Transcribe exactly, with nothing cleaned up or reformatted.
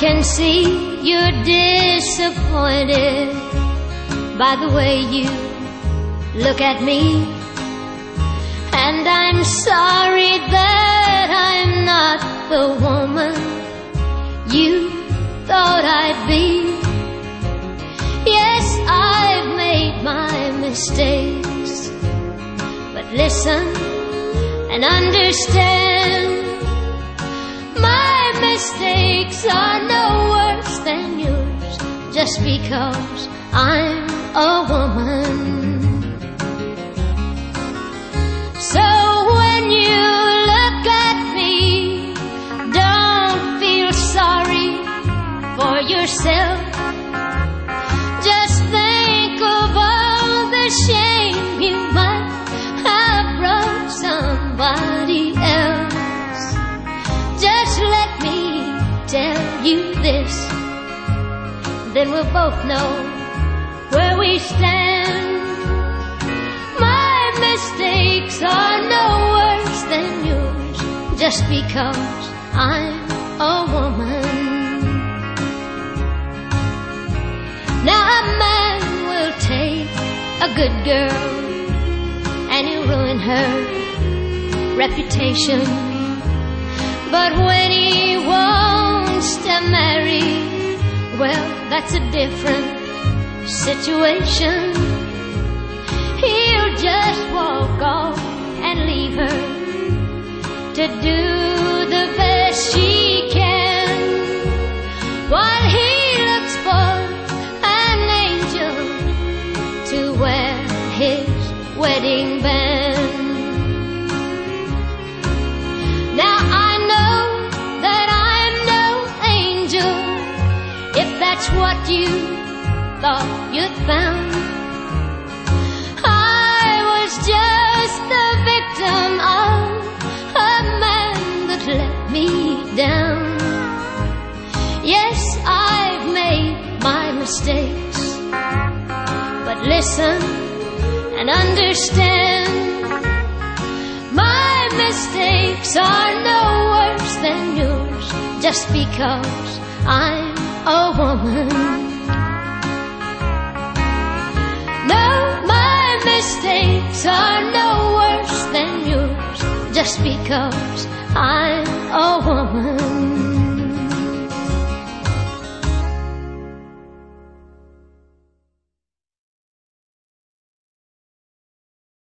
can see you're disappointed by the way you look at me, and I'm sorry that I'm not the woman you thought I'd be. Yes, I've made my mistakes, but listen and understand, my mistakes are no worse than yours just because I'm a woman. So when you look at me, don't feel sorry for yourself. Just think of all the shame you might have brought somebody else. Just let me tell you this, then we'll both know where we stand. My mistakes are no worse than yours just because I'm a woman. Now a man will take a good girl and he'll ruin her reputation, but when he wants to marry, well, that's a different situation. He'll just walk off and leave her to do the best she can, while he looks for an angel to wear his wedding band. Now I know that I'm no angel, if that's what you thought you'd found. I was just the victim of a man that let me down. Yes, I've made my mistakes, but listen and understand, my mistakes are no worse than yours just because I'm a woman. No, my mistakes are no worse than yours just because I'm a woman.